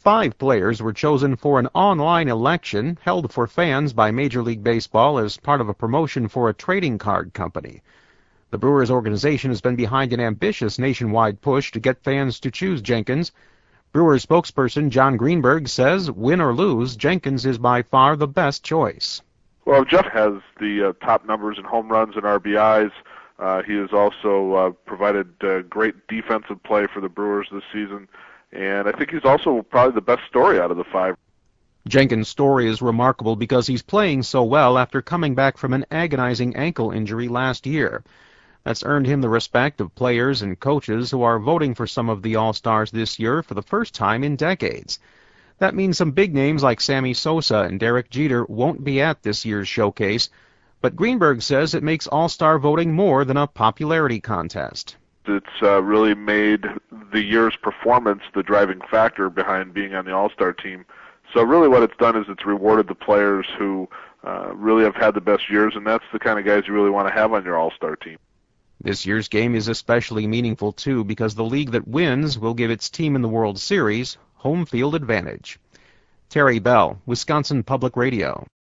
5 players were chosen for an online election held for fans by Major League Baseball as part of a promotion for a trading card company. The Brewers organization has been behind an ambitious nationwide push to get fans to choose Jenkins. Brewers spokesperson John Greenberg says, win or lose, Jenkins is by far the best choice. Well, Jeff has the top numbers in home runs and RBIs. He has also provided great defensive play for the Brewers this season, and I think he's also probably the best story out of the 5. Jenkins' story is remarkable because he's playing so well after coming back from an agonizing ankle injury last year. That's earned him the respect of players and coaches who are voting for some of the All-Stars this year for the first time in decades. That means some big names like Sammy Sosa and Derek Jeter won't be at this year's showcase, but Greenberg says it makes All-Star voting more than a popularity contest. It's really made the year's performance the driving factor behind being on the All-Star team. So really what it's done is it's rewarded the players who really have had the best years, and that's the kind of guys you really want to have on your All-Star team. This year's game is especially meaningful, too, because the league that wins will give its team in the World Series home field advantage. Terry Bell, Wisconsin Public Radio.